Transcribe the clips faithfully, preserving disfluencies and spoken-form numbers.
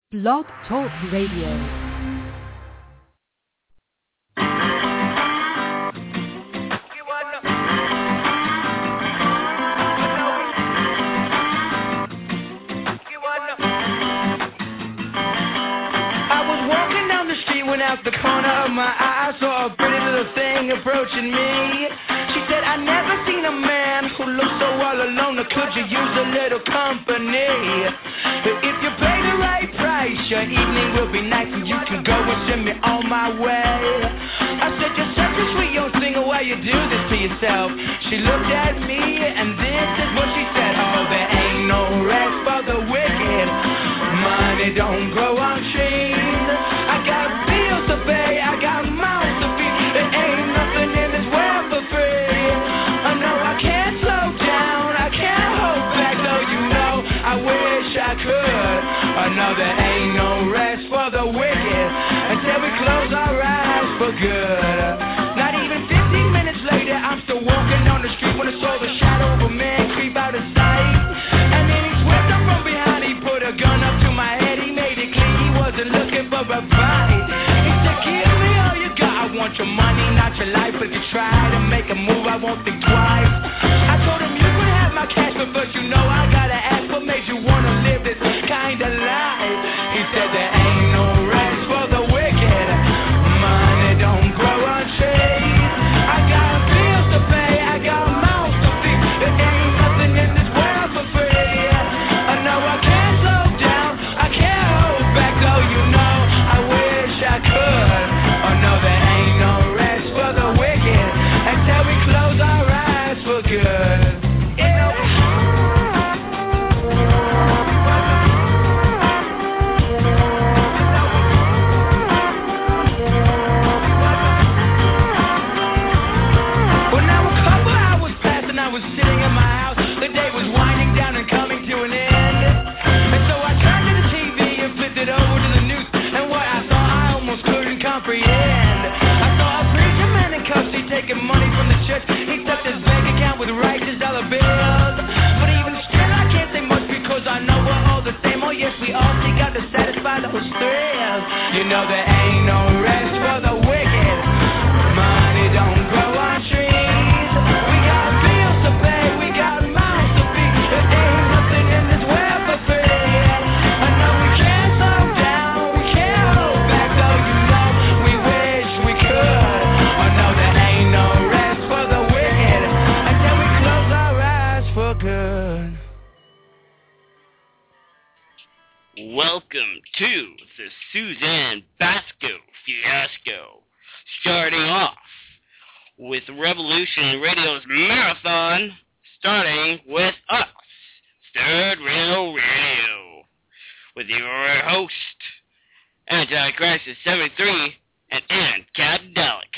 Blog Talk Radio. Went out the corner of my eye, saw a pretty little thing approaching me. She said, I never seen a man who looked so all alone, or could you use a little company? If you pay the right price, your evening will be nice, and you can go and send me on my way. I said, you're such a sweet young singer, why you do this to yourself? She looked at me, and this is what she said. Oh, there ain't no rest for the wicked. Money don't grow on trees. I got bills to pay, I got mouths to feed. There ain't nothing in this world for free. I know I can't slow down, I can't hold back, though you know I wish I could. I know there ain't no rest for the wicked until we close our eyes for good. Not even fifteen minutes later, I'm still walking on the street when I saw the shadow of a man creep out of sight. And then he swept up from behind, he put a gun up to my head, he made it clear he wasn't looking for a fight. He said, give me all you got, I want your money, not your life. If you try to make a move, I won't think twice. I told him you could have my cash, but first you know I gotta ask what made you wanna live this kind of life. He said there ain't no rest for the wicked. Money don't grow on trees. I got bills to pay, I got mouths to feed. There ain't nothing in this world for free. I know I can't slow down, I can't hold back, though you know I wish I could. Oh no, there ain't no rest for the wicked until we close our eyes for good. Money from the church, he stuffed his bank account with righteous dollar bills. But even still, I can't say much because I know we're all the same. Oh yes, we all seek out to satisfy those thrills. You know there ain't no rest for the wicked. Money don't grow on trees. We got bills to pay, we got mouths to feed. There ain't nothing in this world for free. I know we can't slow down, we can't hold back, though you know we wish we could. I know there ain't no rest for the wicked until we close our eyes for good. Welcome to the Suzanne Basco fiasco. Starting off with Revolution Radio's marathon, starting with us, Third Rail Radio, with your host, Anticrisis seventy-three and Ann Cadelic.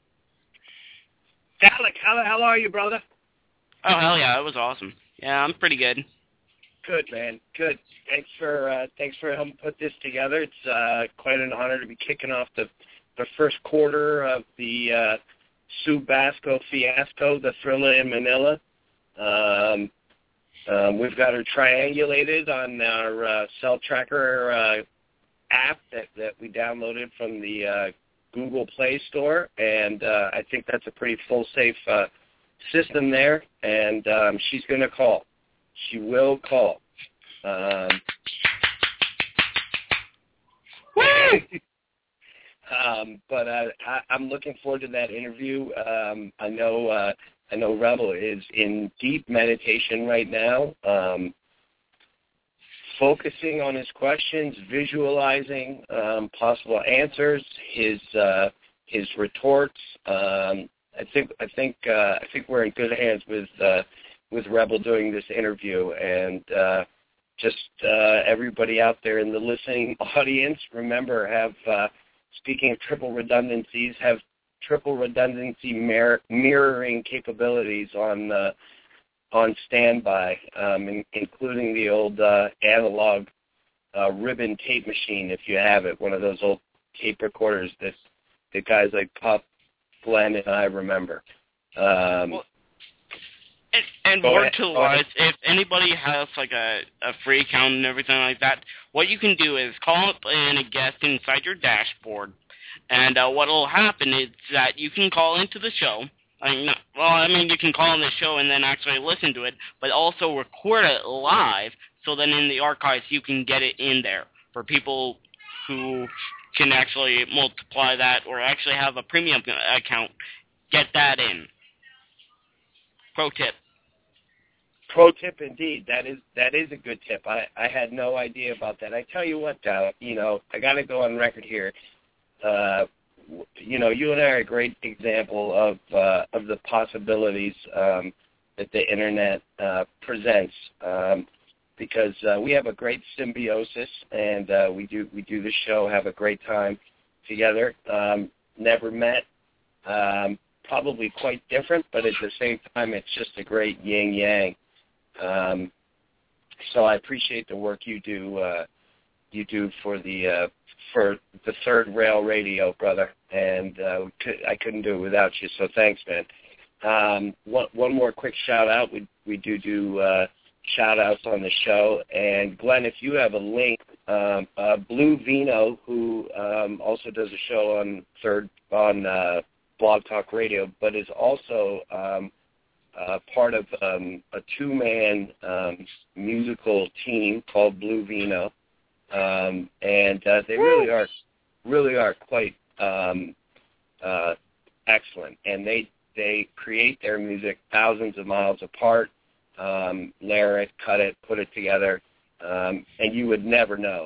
Alec, how, how are you, brother? Oh, hell yeah, it was awesome. Yeah, I'm pretty good. Good, man. Good. Thanks for uh, thanks for helping put this together. It's uh, quite an honor to be kicking off the, the first quarter of the uh, Sue Basco fiasco, the Thriller in Manila. Um, uh, we've got her triangulated on our uh, Cell Tracker uh, app that, that we downloaded from the uh, Google Play Store, and uh, I think that's a pretty full, safe uh, system there, and um, she's going to call. She will call. Um, um, but uh, I, I'm looking forward to that interview. Um, I know uh, I know Rebel is in deep meditation right now, um, focusing on his questions, visualizing um, possible answers, his uh, his retorts. Um, I think I think uh, I think we're in good hands with uh, with Rebel doing this interview, and uh, just uh, everybody out there in the listening audience, remember, have uh, speaking of triple redundancies, have triple redundancy mir- mirroring capabilities on uh, on standby, um, in, including the old uh, analog uh, ribbon tape machine, if you have it, one of those old tape recorders that, that guys like Pop, Glenn, and I remember. Um, well, And, and more to the wise, if anybody has like a, a free account and everything like that, what you can do is call up in a guest inside your dashboard, and uh, what will happen is that you can call into the show. I mean, not, well, I mean, you can call in the show and then actually listen to it, but also record it live, so then in the archives you can get it in there for people who can actually multiply that or actually have a premium account. Get that in. Pro tip. Pro tip indeed. That is that is a good tip. I, I had no idea about that. I tell you what, Dow, you know, I got to go on record here. Uh, you know, you and I are a great example of uh, of the possibilities um, that the Internet uh, presents, um, because uh, we have a great symbiosis, and uh, we do we do the show, have a great time together. Um, never met. Um, probably quite different, but at the same time, it's just a great yin-yang. Um, so I appreciate the work you do uh, you do for the uh, for the Third Rail Radio, brother, and uh, I couldn't do it without you. So thanks, man. Um, one, one more quick shout out. We we do do uh, shout outs on the show, and Glenn, if you have a link, um, uh, Blue Vino, who um, also does a show on Third on uh, Blog Talk Radio, but is also um, Uh, part of um, a two-man um, musical team called Blue Vino, um, and uh, they really are, really are quite um, uh, excellent. And they they create their music thousands of miles apart, um, layer it, cut it, put it together, um, and you would never know.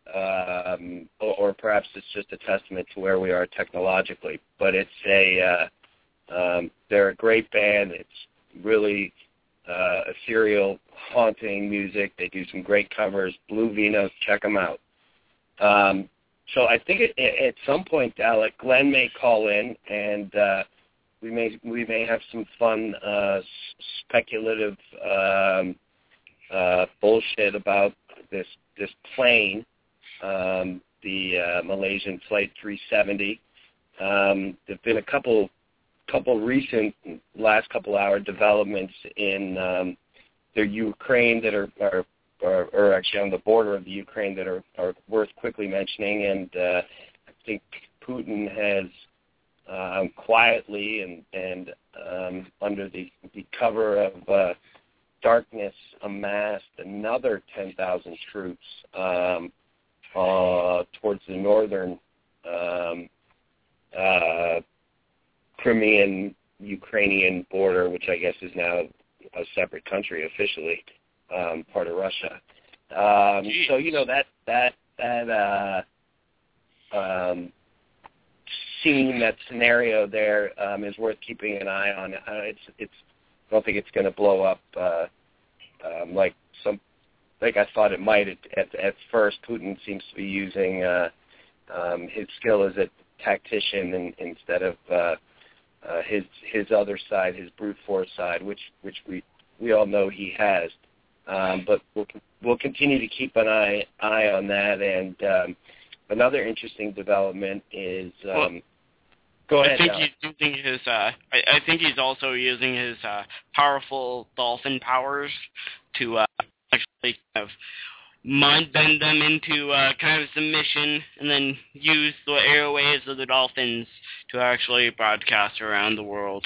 Um, or, or perhaps it's just a testament to where we are technologically. But it's a uh, um, they're a great band. It's really uh, ethereal, haunting music. They do some great covers. Blue Vino, check them out. Um, so I think it, at some point, Alec, Glenn may call in, and uh, we may we may have some fun uh, speculative um, uh, bullshit about this this plane, um, the uh, Malaysian Flight three seventy. Um, there've been a couple. couple recent last couple hour developments in um, the Ukraine that are, are, are, are actually on the border of the Ukraine that are, are worth quickly mentioning, and uh, I think Putin has um, quietly and, and um, under the, the cover of uh, darkness amassed another ten thousand troops um, uh, towards the northern um, uh Crimean Ukrainian border, which I guess is now a separate country officially, um, part of Russia. Um, so you know that that that uh, um, scene, that scenario there um, is worth keeping an eye on. Uh, it's it's I don't think it's going to blow up uh, um, like some like I thought it might at at, at first. Putin seems to be using uh, um, his skill as a tactician in, instead of uh, Uh, his his other side, his brute force side, which which we we all know he has, um, but we'll we'll continue to keep an eye eye on that. And um, another interesting development is um, well, go ahead. I think Alex. he's using his. Uh, I, I think he's also using his uh, powerful dolphin powers to uh, actually kind of mind bend them into uh, kind of submission, and then use the airwaves of the dolphins to actually broadcast around the world.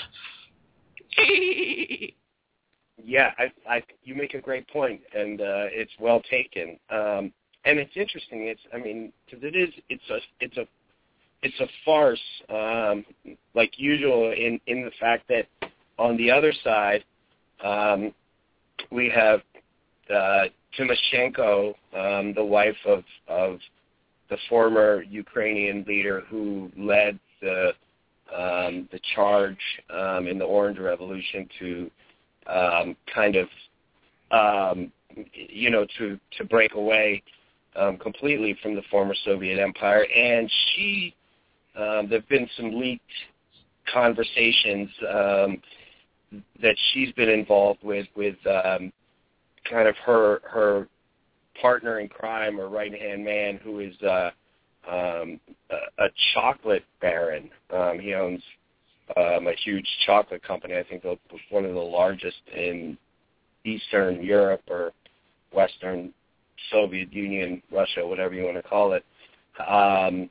Yeah, I, I, you make a great point, and uh, it's well taken. Um, and it's interesting. It's, I mean, because it is, it's a, it's a, it's a farce, um, like usual, in in the fact that on the other side, um, we have uh, Tymoshenko, um, the wife of of the former Ukrainian leader who led the um, the charge um, in the Orange Revolution to um, kind of um, you know to to break away um, completely from the former Soviet Empire, and she um, there've been some leaked conversations um, that she's been involved with with um, kind of her her partner in crime or right-hand man who is uh, um, a, a chocolate baron. Um, he owns um, a huge chocolate company. I think the, one of the largest in Eastern Europe or Western Soviet Union, Russia, whatever you want to call it. Um,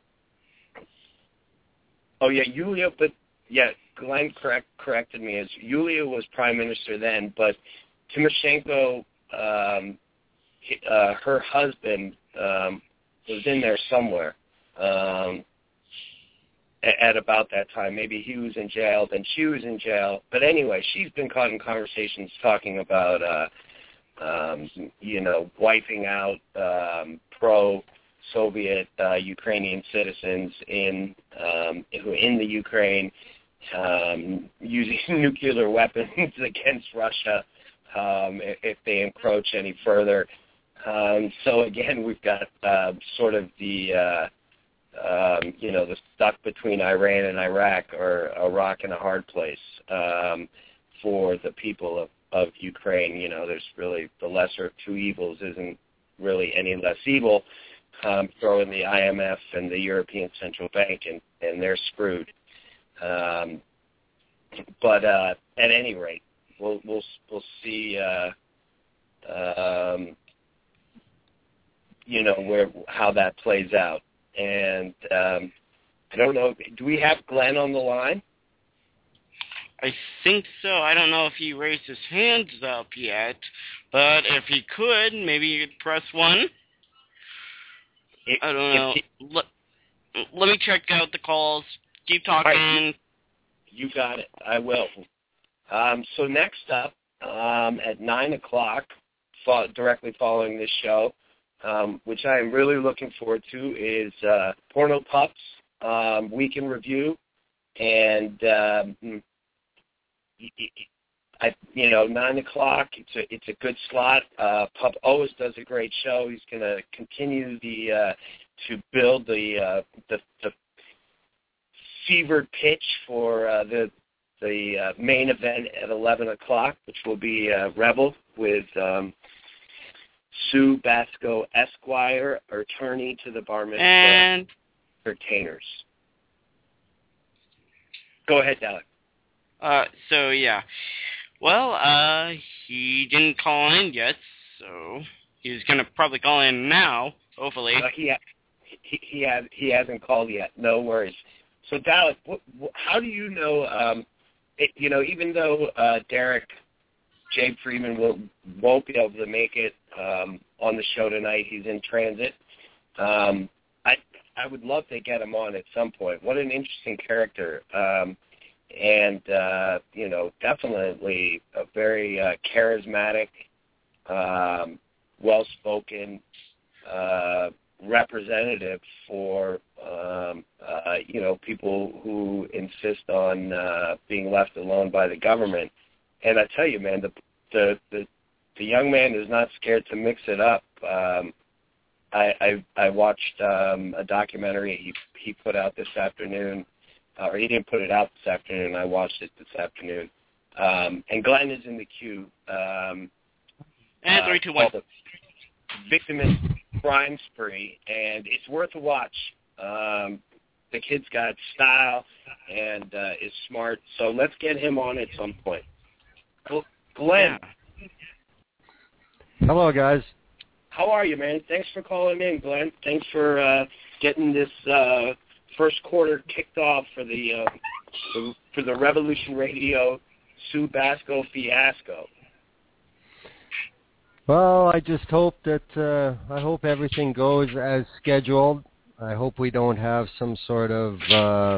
oh, yeah, Yulia, but, yeah, Glenn correct, corrected me. As Yulia was prime minister then, but Tymoshenko, um, uh, her husband, um, was in there somewhere um, at, at about that time. Maybe he was in jail, then she was in jail. But anyway, she's been caught in conversations talking about, uh, um, you know, wiping out um, pro-Soviet uh, Ukrainian citizens in um, who are in the Ukraine, um, using nuclear weapons against Russia um, if, if they encroach any further. Um, so again, we've got uh, sort of the, uh, um, you know, the stuck between Iran and Iraq, or a rock and a hard place um, for the people of, of Ukraine. You know, there's really the lesser of two evils isn't really any less evil. Um, throw in the I M F and the European Central Bank, and, and they're screwed. Um, but uh, at any rate, we'll we'll we'll see. Uh, um, you know, where how that plays out. And um, I don't know, do we have Glenn on the line? I think so. I don't know if he raised his hands up yet, but if he could, maybe you could press one. If, I don't know. He, let, let me check out the calls. Keep talking. Right, you, you got it. I will. Um, so next up, um, at nine o'clock, fo- directly following this show, Um, which I am really looking forward to, is uh, Porno Pups um, Week in Review, and um, I, you know, nine o'clock. It's a it's a good slot. Uh, Pup always does a great show. He's going to continue the uh, to build the, uh, the the fevered pitch for uh, the the uh, main event at eleven o'clock, which will be uh, Rebel with. Um, Sue Basco, Esquire, attorney to the Bar Mitzvah and entertainers. Go ahead, Alec. Uh, so yeah, well, uh, he didn't call in yet, so he's gonna probably call in now, hopefully. Uh, he, ha- he he has he hasn't called yet. No worries. So, Dalek, what, what, how do you know? Um, it, you know, even though uh, Derek J. Freeman will, won't be able to make it um, on the show tonight. He's in transit. Um, I I would love to get him on at some point. What an interesting character. Um, and, uh, you know, definitely a very uh, charismatic, um, well-spoken uh, representative for, um, uh, you know, people who insist on uh, being left alone by the government. And I tell you, man, the the the, the young man is not scared to mix it up. Um, I, I I watched um, a documentary he he put out this afternoon, uh, or he didn't put it out this afternoon. I watched it this afternoon. Um, and Glenn is in the queue. Um, and three, two, one. Uh, Victimist Crime Spree, and it's worth a watch. Um, the kid's got style and uh, is smart, so let's get him on at some point. Glenn. Hello, guys. How are you, man? Thanks for calling in, Glenn. Thanks for uh, getting this uh, first quarter kicked off for the, uh, the for the Revolution Radio Sue Basco fiasco. Well, I just hope that uh, I hope everything goes as scheduled. I hope we don't have some sort of uh,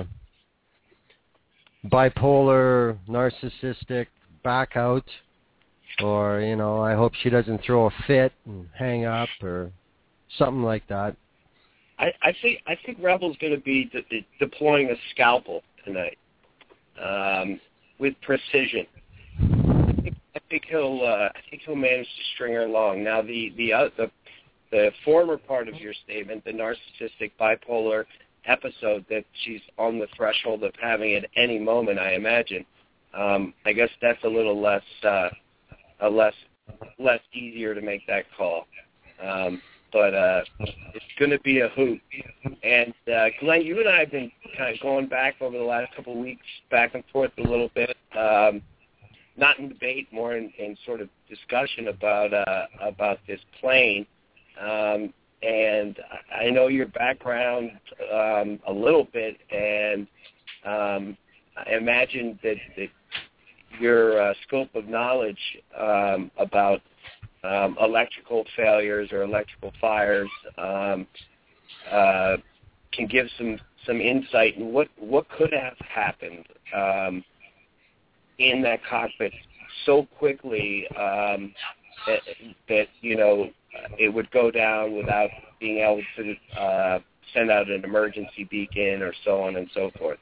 bipolar, narcissistic back out, or, you know, I hope she doesn't throw a fit and hang up or something like that. I, I think I think Rebel's going to be de- de- deploying a scalpel tonight um, with precision. I think, I think he'll uh, I think he'll manage to string her along. Now the the, uh, the the former part of your statement, the narcissistic bipolar episode that she's on the threshold of having at any moment, I imagine. Um, I guess that's a little less, uh, a less, less easier to make that call. Um, but uh, it's going to be a hoot. And uh, Glenn, you and I have been kind of going back over the last couple of weeks, back and forth a little bit, um, not in debate, more in, in sort of discussion about uh, about this plane. Um, and I know your background um, a little bit, and um, I imagine that, that your uh, scope of knowledge um, about um, electrical failures or electrical fires um, uh, can give some, some insight in what, what could have happened um, in that cockpit so quickly um, that, that, you know, it would go down without being able to uh, send out an emergency beacon or so on and so forth.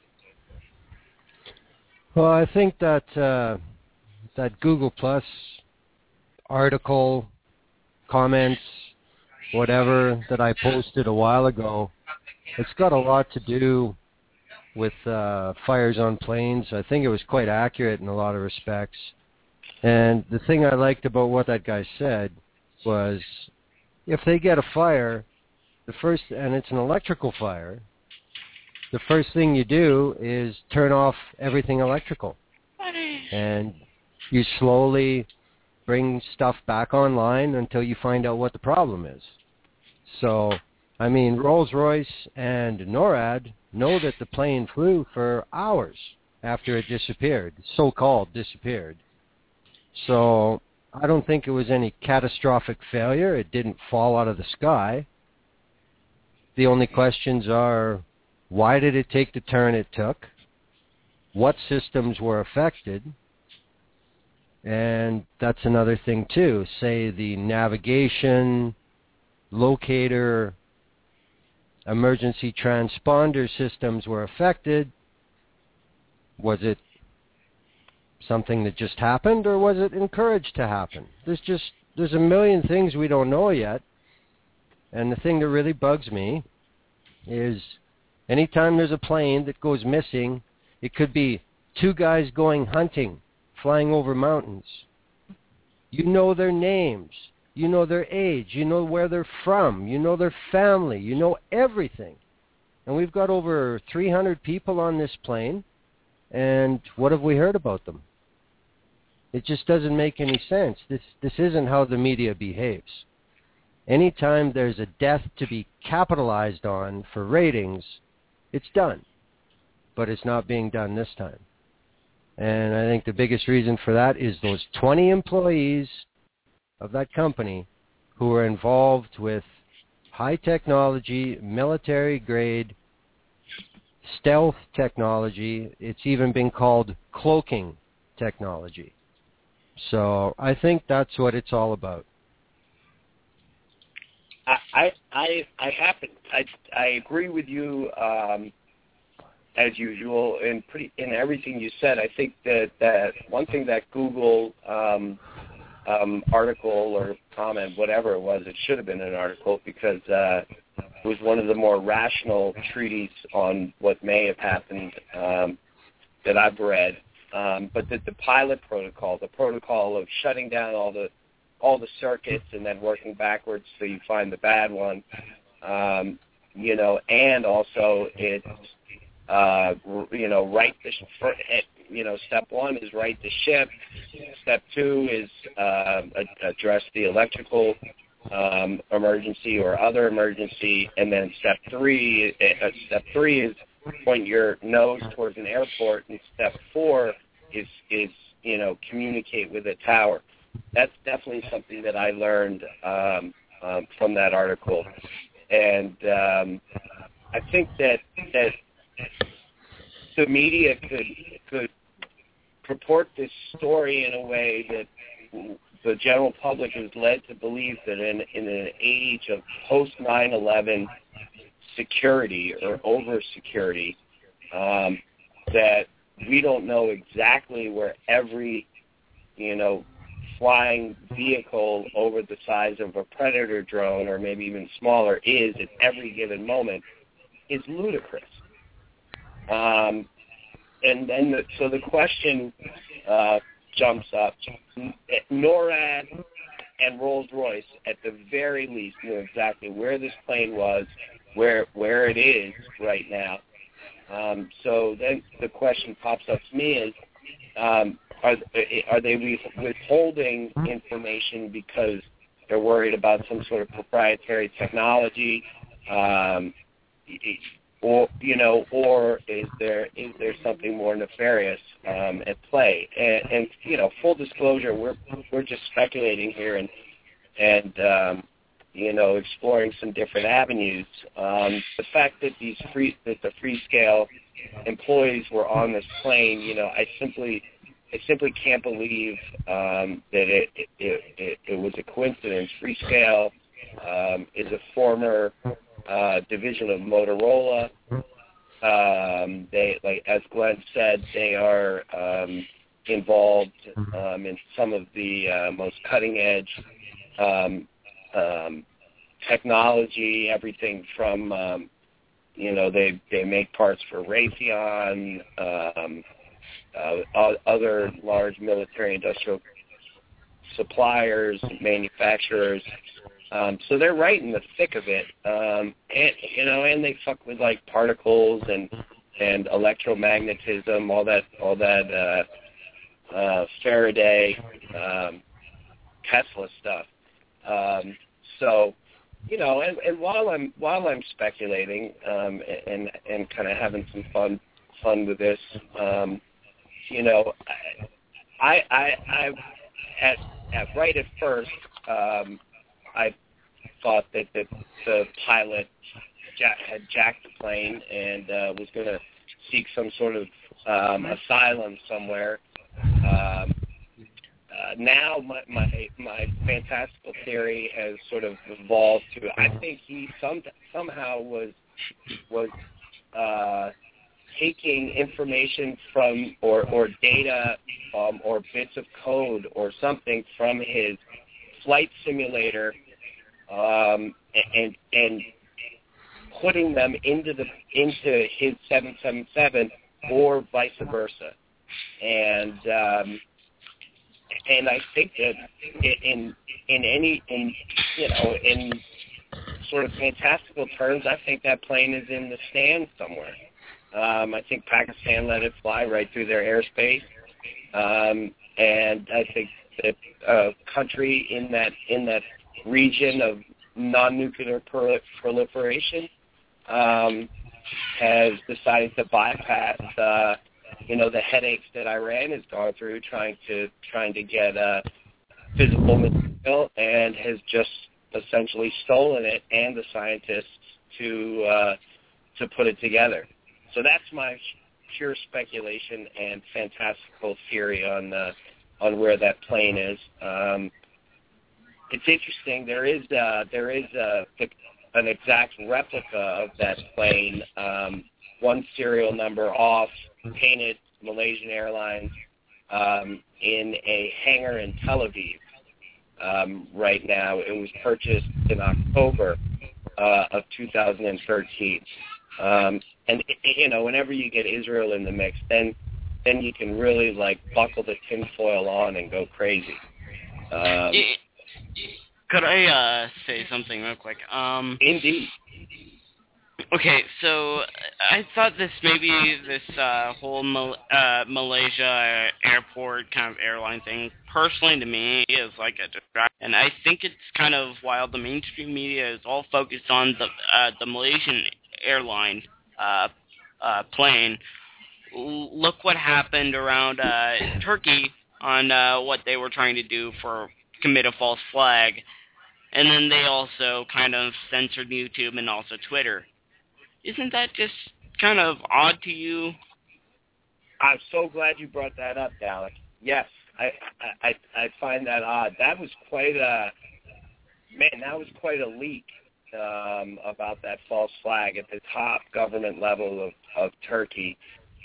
Well, I think that uh, that Google Plus article, comments, whatever that I posted a while ago, it's got a lot to do with uh, fires on planes. I think it was quite accurate in a lot of respects. And the thing I liked about what that guy said was, if they get a fire, the first, and it's an electrical fire, the first thing you do is turn off everything electrical. And you slowly bring stuff back online until you find out what the problem is. So, I mean, Rolls-Royce and NORAD know that the plane flew for hours after it disappeared, so-called disappeared. So I don't think it was any catastrophic failure. It didn't fall out of the sky. The only questions are, why did it take the turn it took? What systems were affected? And that's another thing too. Say the navigation, locator, emergency transponder systems were affected. Was it something that just happened, or was it encouraged to happen? There's just, there's a million things we don't know yet. And the thing that really bugs me is anytime there's a plane that goes missing, it could be two guys going hunting, flying over mountains. You know their names. You know their age. You know where they're from. You know their family. You know everything. And we've got over three hundred people on this plane, and what have we heard about them? It just doesn't make any sense. This this isn't how the media behaves. Anytime there's a death to be capitalized on for ratings, it's done. But it's not being done this time. And I think the biggest reason for that is those twenty employees of that company who are involved with high technology, military grade, stealth technology. It's even been called cloaking technology. So I think that's what it's all about. I I I happen I I agree with you um, as usual in pretty in everything you said. I think that, that one thing that Google um, um, article or comment, whatever it was, it should have been an article because uh, it was one of the more rational treatises on what may have happened um, that I've read. Um, but the, the pilot protocol, the protocol of shutting down all the all the circuits and then working backwards so you find the bad one, um, you know, and also it's, uh, you know, right the, you know, step one is right the ship. Step two is uh, address the electrical um, emergency or other emergency, and then step three, uh, step three is point your nose towards an airport, and step four is is you know communicate with a tower. That's definitely something that I learned um, um, from that article, and um, I think that that the media could could purport this story in a way that the general public is led to believe that in, in an age of post nine eleven security or over security, um, that we don't know exactly where every, you know, flying vehicle over the size of a Predator drone or maybe even smaller is at every given moment is ludicrous. Um, and then the, so the question uh, jumps up. NORAD and Rolls-Royce, at the very least, knew exactly where this plane was, where where it is right now. Um, so then the question pops up to me is, um, are are they withholding information because they're worried about some sort of proprietary technology, um, or you know, or is there is there something more nefarious um, at play? And, and you know, full disclosure, we're we're just speculating here and and um, you know, exploring some different avenues. Um, the fact that these free that the Freescale employees were on this plane, you know, I simply I simply can't believe um, that it it, it it was a coincidence. Freescale um, is a former uh, division of Motorola. Um, they, like as Glenn said, they are um, involved um, in some of the uh, most cutting edge um, um, technology. Everything from um, you know they they make parts for Raytheon. Um, Uh, other large military industrial suppliers, manufacturers. Um, so they're right in the thick of it. Um, and, you know, and they fuck with like particles and, and electromagnetism, all that, all that, uh, uh, Faraday, um, Tesla stuff. Um, so, you know, and, and while I'm, while I'm speculating, um, and, and kind of having some fun, fun with this, um, you know, I, I, I, at, at right at first, um, I thought that the, the pilot jack, had jacked the plane and uh, was going to seek some sort of um, asylum somewhere. Um, uh, now, my, my my fantastical theory has sort of evolved to I think he some somehow was was. Uh, taking information from or, or data um, or bits of code or something from his flight simulator um, and and putting them into the into his seven seven seven or vice versa, and um, and I think that in in any in you know in sort of fantastical terms, I think that plane is in the stand somewhere. Um, I think Pakistan let it fly right through their airspace, um, and I think that a country in that in that region of non-nuclear prol- proliferation um, has decided to bypass, uh, you know, the headaches that Iran has gone through trying to trying to get uh, physical material, and has just essentially stolen it and the scientists to uh, to put it together. So that's my pure speculation and fantastical theory on uh, on where that plane is. Um, it's interesting. There is uh, there is uh, an exact replica of that plane, um, one serial number off, painted Malaysian Airlines um, in a hangar in Tel Aviv. Um, right now, it was purchased in October uh, of two thousand thirteen. Um, and, you know, whenever you get Israel in the mix, then then you can really, like, buckle the tinfoil on and go crazy. Um, Could I uh, say something real quick? Um, indeed. Okay, so I thought this maybe this uh, whole Mal- uh, Malaysia airport kind of airline thing, personally to me, is like a distraction. And I think it's kind of, while the mainstream media is all focused on the uh, the Malaysian airline uh, uh, plane, look what happened around uh, Turkey on uh, what they were trying to do for commit a false flag. And then they also kind of censored YouTube and also Twitter. Isn't that just kind of odd to you? I'm so glad you brought that up, Dalek. Yes, I, I I find that odd. That was quite a man. That was quite a leak um, about that false flag at the top government level of, of Turkey,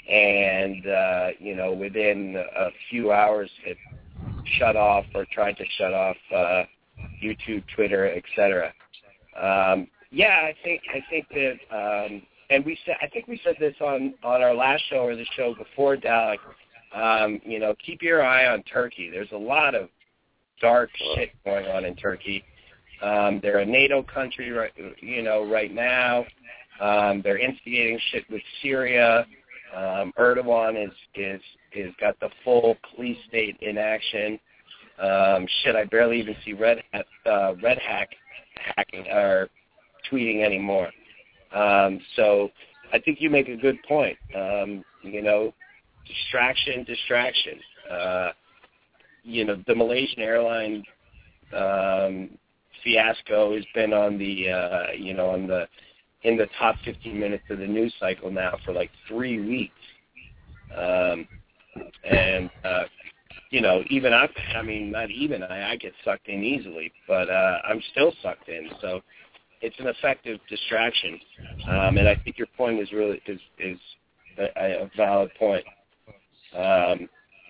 and uh, you know, within a few hours, it shut off or tried to shut off uh, YouTube, Twitter, et cetera. Um, Yeah, I think I think that, um, and we said I think we said this on, on our last show or the show before, Dalek. Um, you know, keep your eye on Turkey. There's a lot of dark shit going on in Turkey. Um, they're a NATO country, right, you know, right now. Um, they're instigating shit with Syria. Um, Erdogan is is is got the full police state in action. Um, shit, I barely even see Red uh, Red Hack hacking or tweeting anymore. Um, so I think you make a good point. Um, you know, distraction, distraction. Uh, you know, the Malaysian airline um, fiasco has been on the uh, you know on the in the top fifteen minutes of the news cycle now for like three weeks. Um, and, uh, you know, even I, I mean, not even I, I get sucked in easily, but uh, I'm still sucked in. So it's an effective distraction. Um, and I think your point is really, is, is a, a valid point. Um,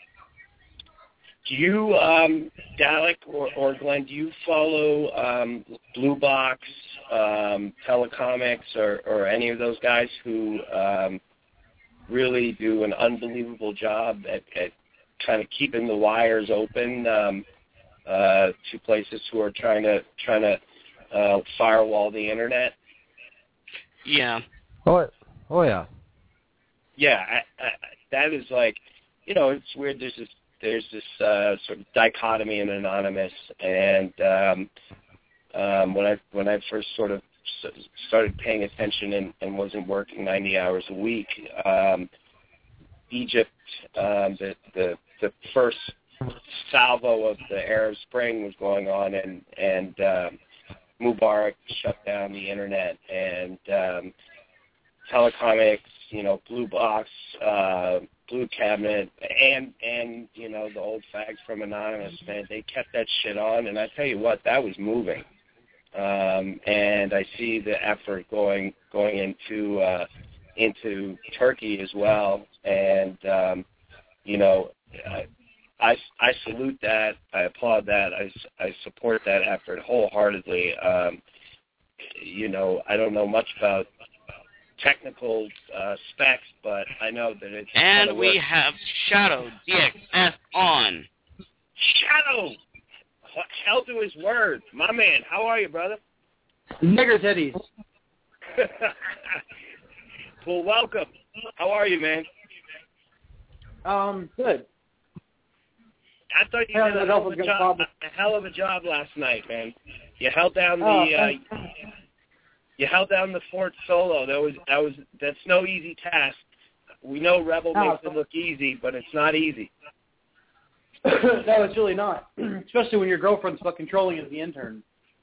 do you, um, Dalek or, or Glenn, do you follow um, Blue Box, um, Telecomics, or, or any of those guys who um, really do an unbelievable job at, at kind of keeping the wires open um, uh, to places who are trying to trying to uh, firewall the internet? Yeah. Oh, oh yeah. Yeah, I, I, that is like, you know, it's weird. There's this there's this uh, sort of dichotomy in Anonymous, and um, um, when I when I first sort of started paying attention and, and wasn't working ninety hours a week, um, Egypt, um, the, the the first salvo of the Arab Spring was going on, and and um, Mubarak shut down the internet, and um, Telecomics, you know, Blue Box, uh, Blue Cabinet, and and you know the old fags from Anonymous, man, they kept that shit on, and I tell you what, that was moving. Um, and I see the effort going going into uh, into Turkey as well, and um, you know, I, I I salute that, I applaud that, I, I support that effort wholeheartedly. Um, you know, I don't know much about technical uh, specs, but I know that it's and we work. have Shadow D X S on. Shadow. Hell to his word. My man, how are you, brother? Nigger titties. Well, welcome. How are you, man? Um, good. I thought you Hell, did a hell, of a, job, a hell of a job last night, man. You held down the oh, uh, you held down the fort solo. That was that was that's no easy task. We know Rebel oh, makes it look easy, but it's not easy. No, it's really not. Especially when your girlfriend's fucking trolling as the intern.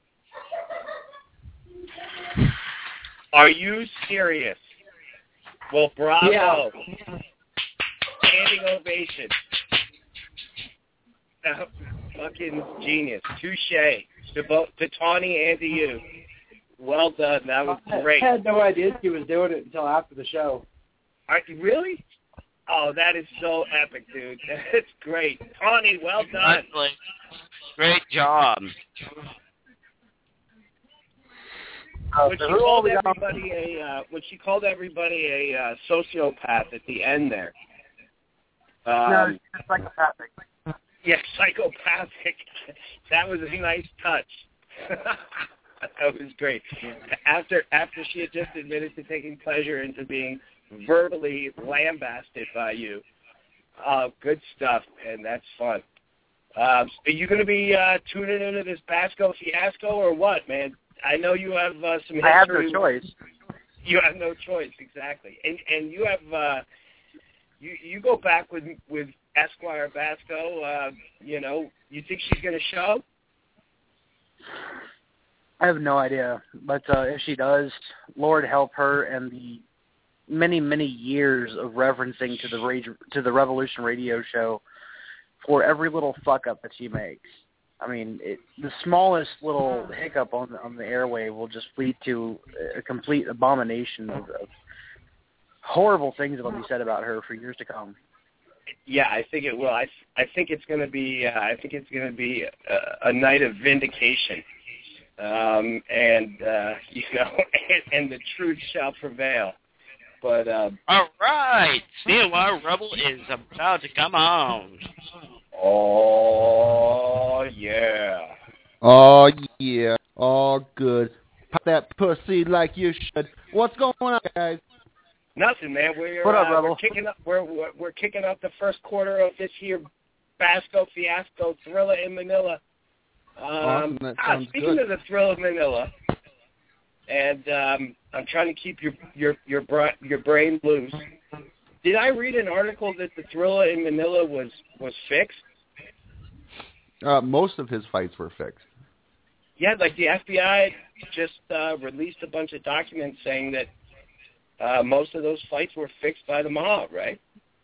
Are you serious? Well, bravo. Yeah. Standing ovation. Uh, fucking genius. Touche. To both, to Tawny and to you. Well done. That was great. I had no idea she was doing it until after the show. Are you really? Oh, that is so epic, dude. That's great. Tawny, well done. Great job. Uh, when, she called everybody a, uh, when she called everybody a uh, sociopath at the end there. Um, no, she's psychopathic. Yeah, psychopathic. That was a nice touch. That was great. After after she had just admitted to taking pleasure into being verbally lambasted by you. Uh, good stuff, man. That's fun. Uh, are you going to be uh, tuning into this Basco fiasco or what, man? I know you have uh, some history. I have no choice. You have no choice, exactly. And and you have uh, you you go back with with Esquire Basco. Uh, you know, you think she's going to show? I have no idea, but uh, if she does, Lord help her and the many, many years of referencing to the rage, to the Revolution Radio Show for every little fuck up that she makes. I mean, it, the smallest little hiccup on the, on the airway will just lead to a complete abomination of, of horrible things that will be said about her for years to come. Yeah, I think it will. I I think it's going to be. Uh, I think it's going to be a, a night of vindication, um, and uh, you know, and, and the truth shall prevail. But um, all right, C O R Rebel is about to come on. Oh, yeah. Oh, yeah. Oh, good. Pop that pussy like you should. What's going on, guys? Nothing, man. We're, what up, uh, Rebel? we're kicking up. We're, we're we're kicking up the first quarter of this year. Basco Fiasco Thriller in Manila. Um, awesome. That ah, sounds speaking good. of the Thriller of Manila, and um, I'm trying to keep your your your bra- your brain loose. Did I read an article that the Thriller in Manila was was fixed? Uh, most of his fights were fixed. Yeah, like the F B I just uh, released a bunch of documents saying that uh, most of those fights were fixed by the mob, right?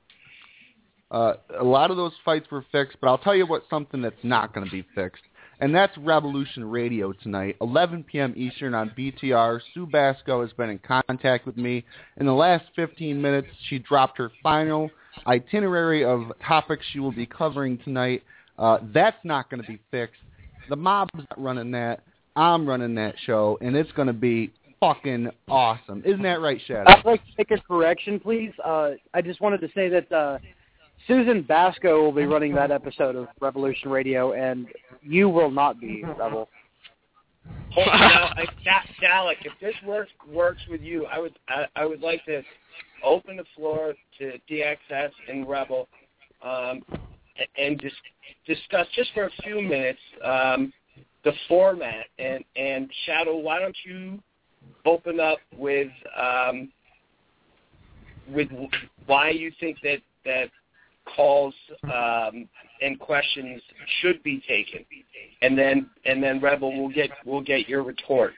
Uh, a lot of those fights were fixed, but I'll tell you what, something that's not going to be fixed, and that's Revolution Radio tonight, eleven p.m. Eastern on B T R. Sue Basco has been in contact with me. In the last fifteen minutes, she dropped her final itinerary of topics she will be covering tonight. Uh, that's not going to be fixed. The mob's not running that. I'm running that show, and it's going to be fucking awesome. Isn't that right, Shadow? I'd like to make a correction, please. Uh, I just wanted to say that uh, Susan Basco will be running that episode of Revolution Radio, and you will not be, Rebel. Oh, now, I, Dalek, if this works works with you, I would I, I would like to open the floor to D X S and Rebel, um, and just discuss just for a few minutes um, the format. And, and Shadow, why don't you open up with um, with why you think that that calls um, and questions should be taken, and then and then Rebel will get will get your retort.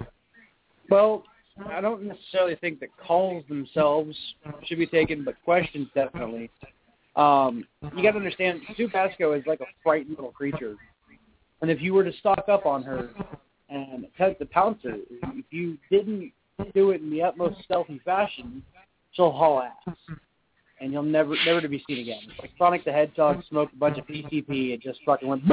Well, I don't necessarily think that calls themselves should be taken, but questions definitely. Um, you got to understand, Sue Basco is like a frightened little creature, and if you were to stock up on her and attempt to pounce her, if you didn't do it in the utmost stealthy fashion, she'll haul ass. And you'll never, never to be seen again. It's like Sonic the Hedgehog smoked a bunch of P C P and just fucking went.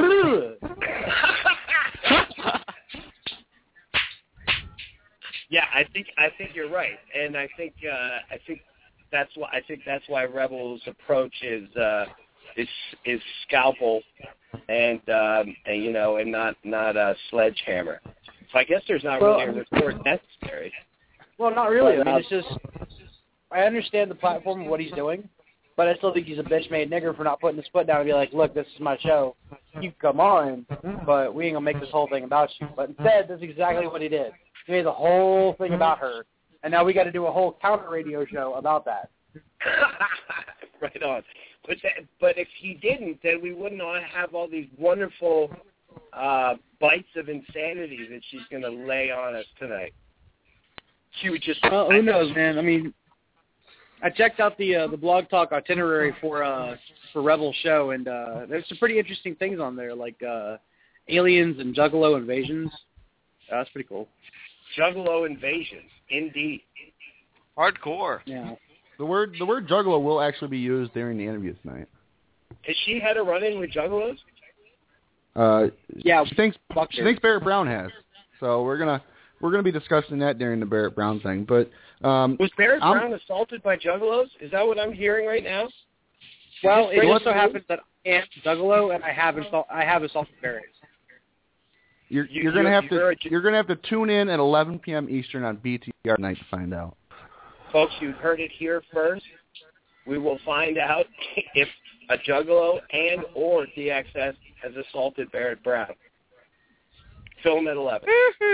Yeah, I think I think you're right, and I think uh, I think that's why I think that's why Rebel's approach is uh, is is scalpel and um, and you know and not not a sledgehammer. So I guess there's not well, really a retort necessary. Well, not really. I mean, it's just. I understand the platform of what he's doing, but I still think he's a bitch-made nigger for not putting his foot down and be like, look, this is my show. You can come on, but we ain't going to make this whole thing about you. But instead, that's exactly what he did. He made the whole thing about her, and now we got to do a whole counter radio show about that. Right on. But that, but if he didn't, then we wouldn't have all these wonderful uh, bites of insanity that she's going to lay on us tonight. She would just... Well, who knows, man? I mean... I checked out the uh, the Blog Talk itinerary for uh, for Rebel show, and uh, there's some pretty interesting things on there, like uh, aliens and Juggalo invasions. Uh, that's pretty cool. Juggalo invasions, indeed. Hardcore. Yeah. The word the word juggalo will actually be used during the interview tonight. Has she had a run-in with juggalos? Uh, yeah. She thinks she thinks Barrett Brown has. So we're gonna we're gonna be discussing that during the Barrett Brown thing, but. Um, Was Barrett I'm, Brown assaulted by juggalos? Is that what I'm hearing right now? Well, it also happens that I am Juggalo, and I have assault, I have assaulted Barrett. You're, you, you're gonna you, have to you're, you're gonna have to tune in at eleven p.m. Eastern on B T R tonight to find out. Folks, you heard it here first. We will find out if a Juggalo and or D X S has assaulted Barrett Brown. Film at eleven.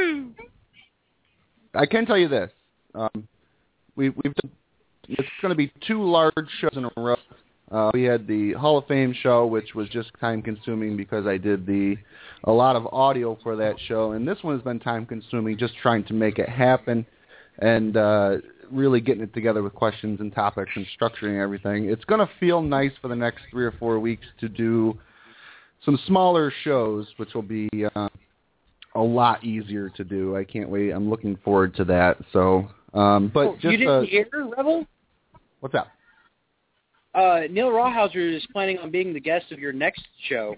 I can tell you this. Um, we, we've done, it's going to be two large shows in a row. Uh, we had the Hall of Fame show, which was just time-consuming because I did the a lot of audio for that show, and this one has been time-consuming just trying to make it happen and uh, really getting it together with questions and topics and structuring everything. It's going to feel nice for the next three or four weeks to do some smaller shows, which will be uh, a lot easier to do. I can't wait. I'm looking forward to that. So, um, but oh, just you didn't uh, hear, Rebel? What's that? Uh, Neil Rawhauser is planning on being the guest of your next show.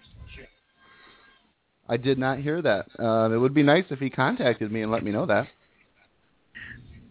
I did not hear that. Uh, it would be nice if he contacted me and let me know that.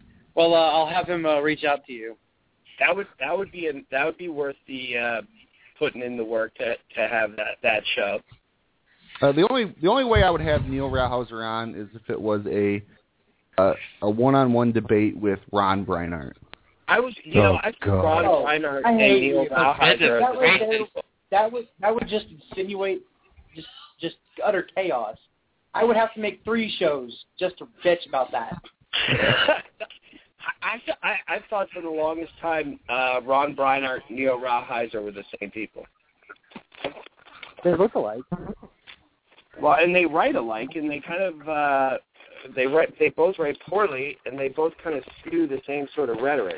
Well, uh, I'll have him uh, reach out to you. That would that would be a, that would be worth the uh, putting in the work to to have that that show. Uh, the only the only way I would have Neil Rauhauser on is if it was a uh, a one-on-one debate with Ron Breinart. I was, you Oh, know, I think God. Ron Oh, Breinart I and hate Neil you. Rauhauser. That would, that would that would just insinuate just just utter chaos. I would have to make three shows just to bitch about that. I, I I thought for the longest time uh, Ron Breinart and Neil Rauhauser were the same people. They look alike. Well, and they write alike, and they kind of uh, they write they both write poorly, and they both kind of spew the same sort of rhetoric.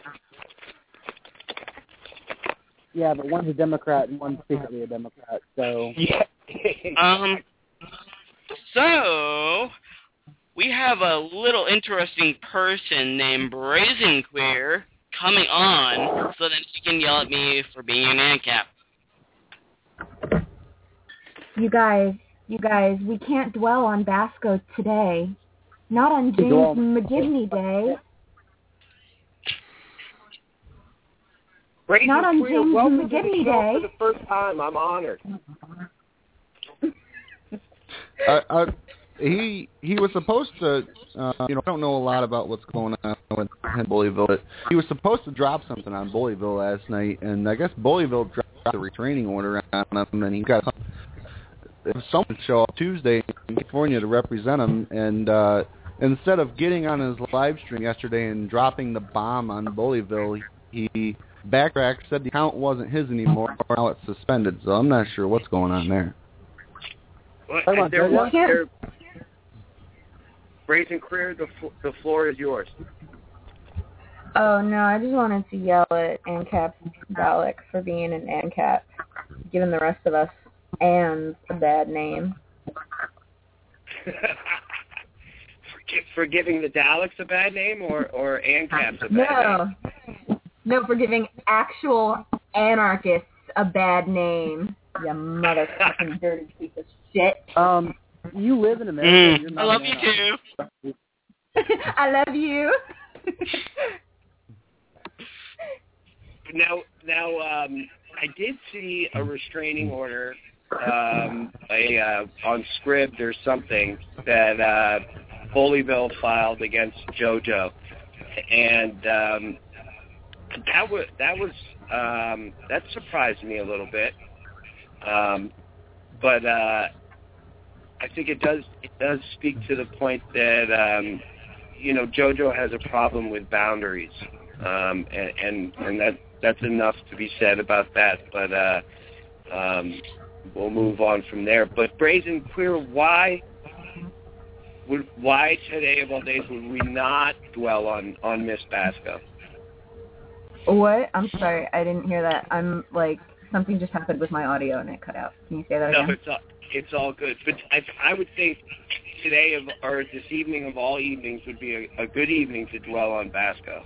Yeah, but one's a Democrat and one's secretly a Democrat. So yeah. Um. So we have a little interesting person named Brazen Queer coming on, so that he can yell at me for being an ANCAP. You guys, you guys, we can't dwell on Basco today. Not on James Dwell. McGivney Day. Brazen Not on Queer, James welcome to the McGivney show Day. for the first time. I'm honored. Uh, uh, he he was supposed to, uh, you know, I don't know a lot about what's going on with Bullyville, but he was supposed to drop something on Bullyville last night, and I guess Bullyville dropped a restraining order on him, and he got someone show up Tuesday in California to represent him, and uh, instead of getting on his live stream yesterday and dropping the bomb on Bullyville, he backtracked, said the account wasn't his anymore, now it's suspended, so I'm not sure what's going on there. Well, Come on, there Jojo. was there. Brazen Queer, the fl- the floor is yours. Oh, no, I just wanted to yell at ANCAP Dalek for being an ANCAP, giving the rest of us and a bad name. for, for giving the Daleks a bad name, or or ANCAP's a bad No. name? No, for giving actual anarchists a bad name. You motherfucking dirty piece of shit. Um, you live in America. Mm, You're I not love an you too. I love you. Now, now, um, I did see a restraining order, um, a uh, on Scribd or something that uh, Bullyville filed against JoJo, and um, that was that was um, that surprised me a little bit. Um, but uh, I think it does it does speak to the point that um, you know JoJo has a problem with boundaries, um, and, and and that that's enough to be said about that. But uh, um, we'll move on from there. But Brazen Queer, why would why today of all days would we not dwell on on Miss Basco? What? I'm sorry, I didn't hear that. I'm like, something just happened with my audio and it cut out. Can you say that No, again? it's all, it's all good. But I, I would think today of, or this evening of all evenings would be a, a good evening to dwell on Basco.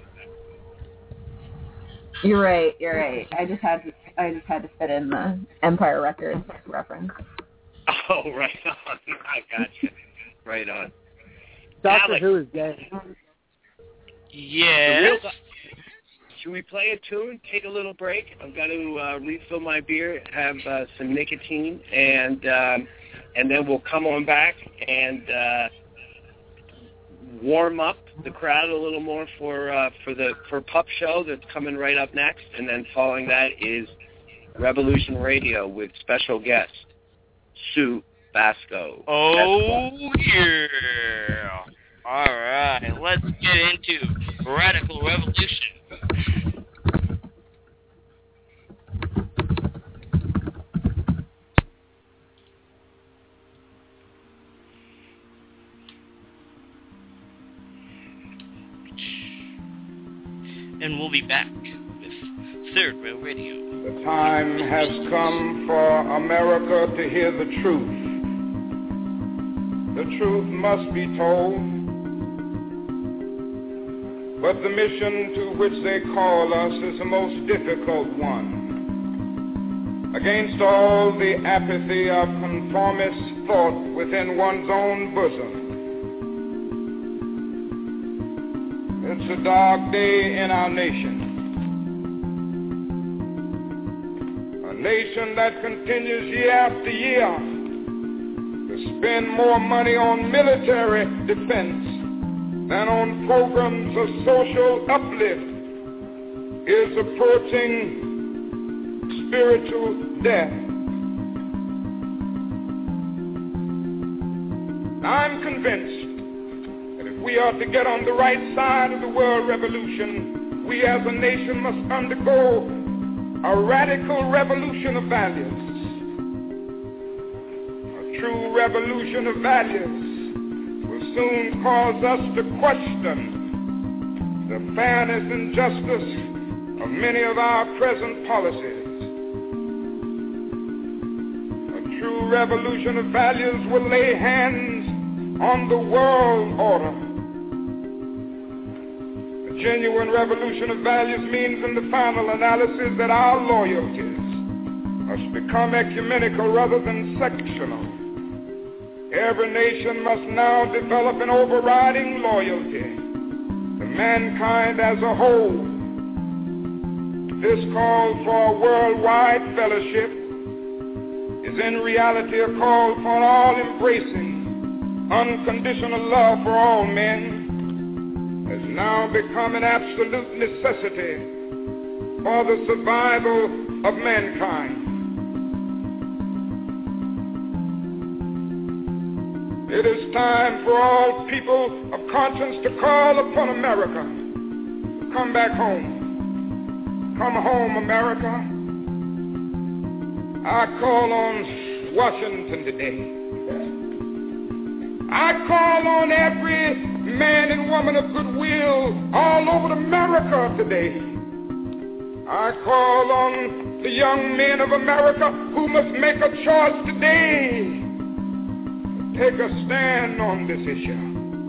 You're right. You're right. I just had to. I just had to fit in the Empire Records reference. Oh, right on. I got you. Right on. Doctor Alex, Who is gay. Yes. should we play a tune? Take a little break. I've got to uh, refill my beer, have uh, some nicotine, and um, and then we'll come on back and uh, warm up the crowd a little more for uh, for the for Pup Show that's coming right up next, and then following that is Revolution Radio with special guest Sue Basco. Oh, yeah. All right, let's get into Radical Revolution. And we'll be back with Third Rail Radio. The time has come for America to hear the truth. The truth must be told. But the mission to which they call us is the most difficult one. Against all the apathy of conformist thought within one's own bosom, it's a dark day in our nation. A nation that continues year after year to spend more money on military defense than on programs of social uplift is approaching spiritual death. I'm convinced that if we are to get on the right side of the world revolution, we as a nation must undergo a radical revolution of values. A true revolution of values will soon cause us to question the fairness and justice of many of our present policies. A true revolution of values will lay hands on the world order. A genuine revolution of values means in the final analysis that our loyalties must become ecumenical rather than sectional. Every nation must now develop an overriding loyalty to mankind as a whole. This call for a worldwide fellowship is in reality a call for an all-embracing, unconditional love for all men has now become an absolute necessity for the survival of mankind. It is time for all people of conscience to call upon America to come back home. Come home, America. I call on Washington today. I call on every man and woman of goodwill all over America today. I call on the young men of America who must make a choice today to take a stand on this issue.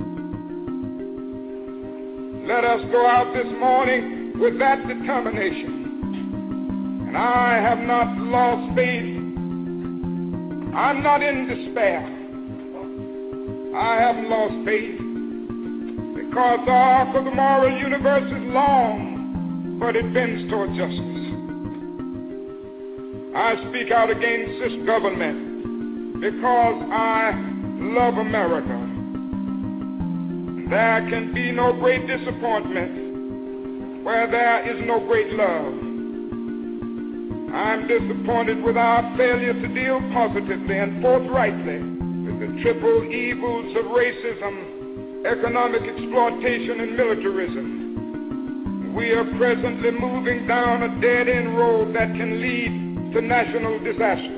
Let us go out this morning with that determination. And I have not lost faith. I'm not in despair. I haven't lost faith because the arc of the moral universe is long, but it bends toward justice. I speak out against this government because I love America. There can be no great disappointment where there is no great love. I'm disappointed with our failure to deal positively and forthrightly with the triple evils of racism, economic exploitation, and militarism. We are presently moving down a dead-end road that can lead to national disaster.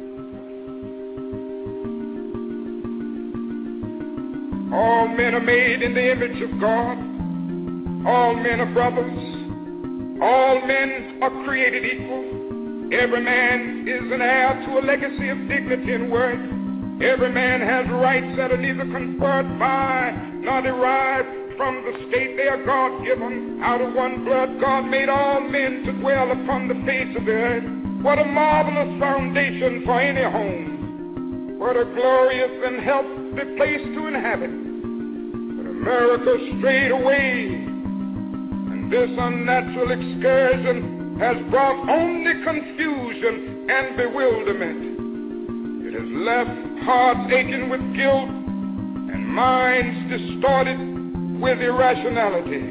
All men are made in the image of God. All men are brothers. All men are created equal. Every man is an heir to a legacy of dignity and worth. Every man has rights that are neither conferred by nor derived from the state. They are God-given. Out of one blood, God made all men to dwell upon the face of the earth. What a marvelous foundation for any home. What a glorious and healthy place to inhabit. But America strayed away, and this unnatural excursion has brought only confusion and bewilderment. It has left hearts aching with guilt and minds distorted with irrationality.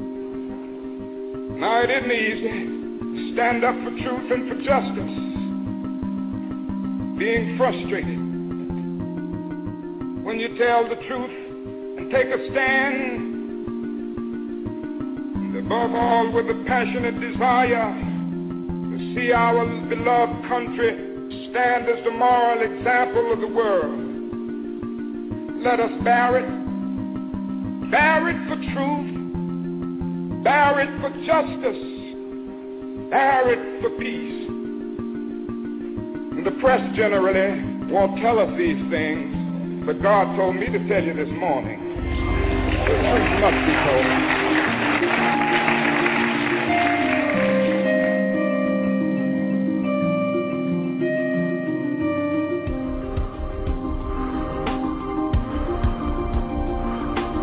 Now, it isn't easy to stand up for truth and for justice, being frustrated when you tell the truth and take a stand, and above all with a passionate desire to see our beloved country stand as the moral example of the world. Let us bear it. Bear it for truth. Bear it for justice. Bear it for peace. And the press generally won't tell us these things, but God told me to tell you this morning. The truth must be told.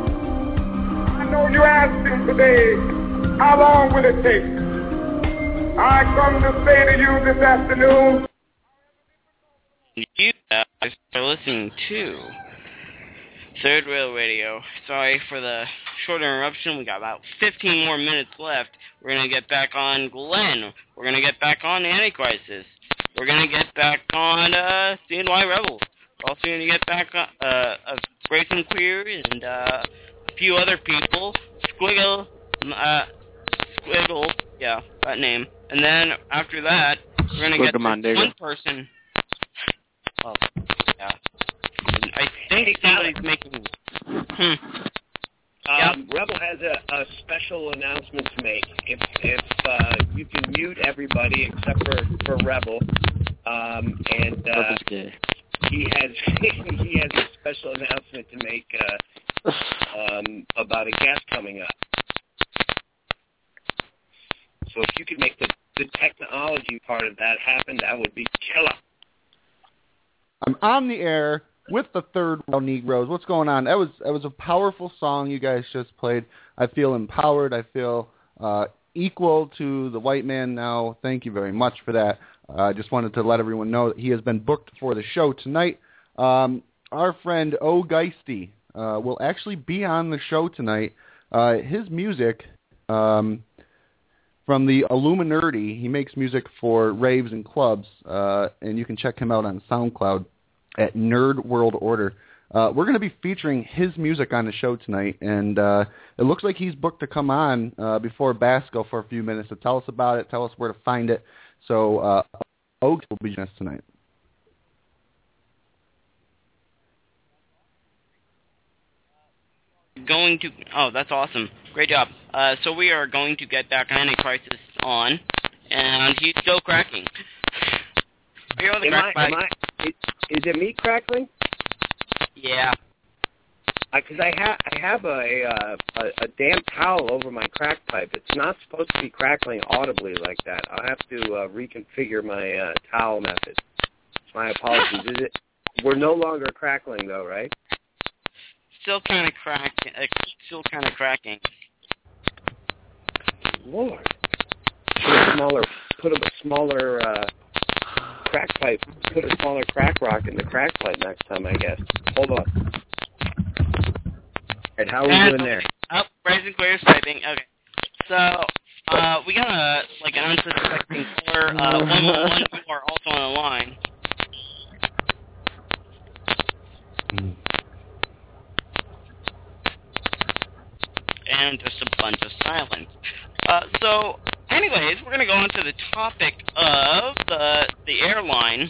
You asked him today, how long will it take? I come to say to you this afternoon. You guys are listening to Third Rail Radio. Sorry for the short interruption. We got about fifteen more minutes left. We're going to get back on Glenn. We're going to get back on Anticrisis. We're going to get back on uh, C N Y Rebels. We're also going to get back on uh, uh, Grayson Queer and uh, a few other people. Squiggle, uh, Squiggle, yeah, that name. And then after that, we're going to get this one person. Oh, yeah. I think somebody's making... Hmm. Um, Rebel has a, a special announcement to make. If if uh, you can mute everybody except for, for Rebel, um, and uh, he has he has a special announcement to make uh, um, about a guest coming up. So if you could make the, the technology part of that happen, that would be killer. I'm on the air with the Third Rail Negroes. What's going on? That was that was a powerful song you guys just played. I feel empowered. I feel uh, equal to the white man now. Thank you very much for that. I uh, just wanted to let everyone know that he has been booked for the show tonight. Um, our friend O. Geisty uh, will actually be on the show tonight. Uh, his music um, from the Illuminati, he makes music for raves and clubs, uh, and you can check him out on SoundCloud at Nerd World Order. Uh, we're going to be featuring his music on the show tonight, and uh, it looks like he's booked to come on uh, before Basco for a few minutes to tell us about it, tell us where to find it. So uh, Oaks will be joining us tonight. Going to oh that's awesome, great job. Uh, so we are going to get that Anticrisis on, and he's still cracking. Are you on the am crack I, am I, is, is it me crackling? Yeah. Because I, I have I have a, uh, a a damp towel over my crack pipe. It's not supposed to be crackling audibly like that. I'll have to uh, reconfigure my uh, towel method. My apologies. Is it? We're no longer crackling though, right? Still kind of cracking. Uh, still kind of cracking. Lord, put a smaller, put a smaller uh, crack pipe. Put a smaller crack rock in the crack pipe next time, I guess. Hold on. And how are we and, doing there? Oh, Bryson Clear's typing. Okay. So, uh, we got a, like, an unsuspecting caller. Uh, one one one, you are also on the line. And just a bunch of silence. Uh, so, anyways, we're going to go on to the topic of the, the airline.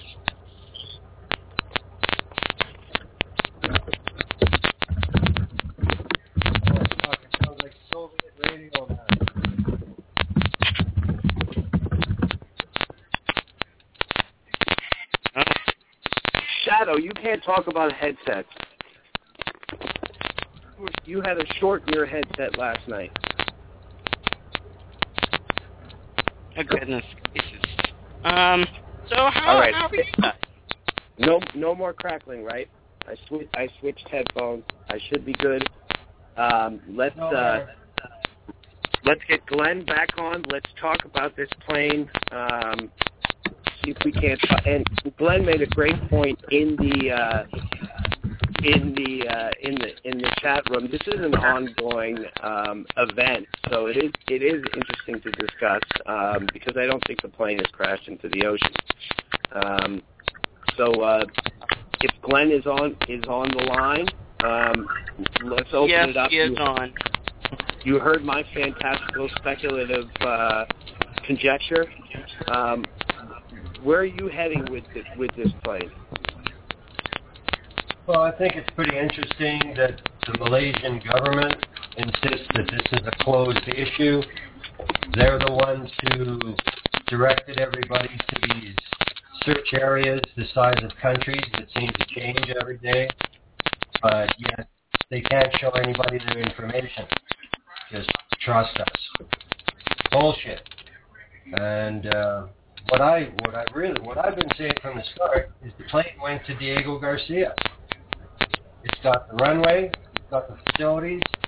Shadow, you can't talk about headsets. You had a short in your headset last night. Oh, goodness gracious. Um, so how, All right. how are you guys? No, no more crackling, right? I swi- I switched headphones. I should be good. Um, let's uh, let's get Glenn back on. Let's talk about this plane. Um, see if we can't. And Glenn made a great point in the uh, in the uh, in the in the chat room. This is an ongoing um, event, so it is it is interesting to discuss um, because I don't think the plane has crashed into the ocean. Um, so uh, if Glenn is on is on the line, um, let's open yes, it up. Yes, he is you, on. You heard my fantastical speculative uh, conjecture. Um, where are you heading with this, with this plane? Well, I think it's pretty interesting that the Malaysian government insists that this is a closed issue. They're the ones who directed everybody to these search areas the size of countries that seem to change every day. But yet they can't show anybody their information. Just trust us. Bullshit. And uh, what I what I really what I've been saying from the start is the plane went to Diego Garcia. It's got the runway, it's got the facilities,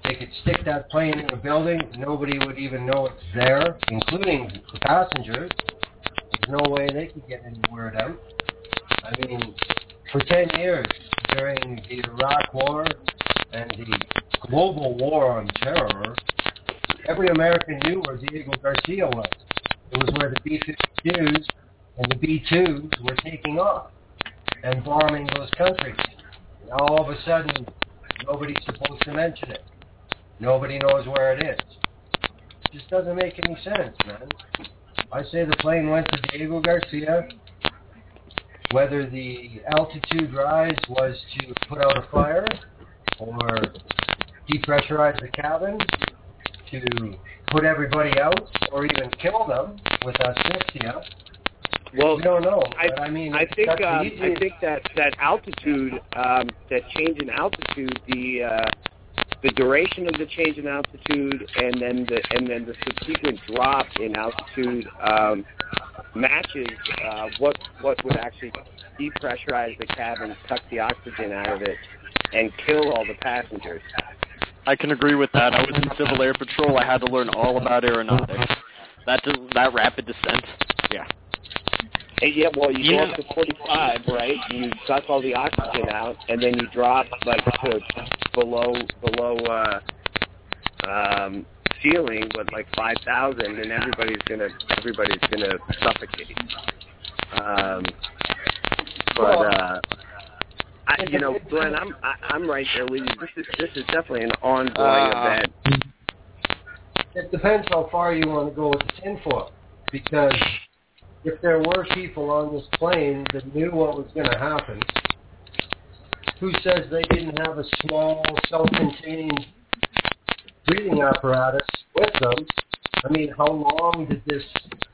They could stick that plane in a building. Nobody would even know it's there, including the passengers. There's no way they could get any word out. I mean, for ten years, during the Iraq War and the global war on terror, every American knew where Diego Garcia was. It was where the B fifty-twos and the B twos were taking off and bombing those countries. Now all of a sudden, nobody's supposed to mention it. Nobody knows where it is. It just doesn't make any sense, man. I say the plane went to Diego Garcia. Whether the altitude rise was to put out a fire or depressurize the cabin, to put everybody out, or even kill them with asphyxia. Well, we don't know. I, but I mean, I think that's um, the I think that that altitude, um, that change in altitude, the uh, the duration of the change in altitude, and then the and then the subsequent drop in altitude um, matches uh, what what would actually depressurize the cabin, suck the oxygen out of it, and kill all the passengers. I can agree with that. I was in Civil Air Patrol. I had to learn all about aeronautics. That that rapid descent, yeah. And yeah, well, you Yeah. go up to forty-five, right? You suck all the oxygen out, and then you drop like to below below uh, um, ceiling with like five thousand, and everybody's gonna everybody's gonna suffocate. Um, but uh, I, you know, Glenn, I'm I, I'm right there with you. This is this is definitely an ongoing Uh, event. It depends how far you want to go with the tinfoil, because if there were people on this plane that knew what was going to happen, who says they didn't have a small, self-contained breathing apparatus with them? I mean, how long did this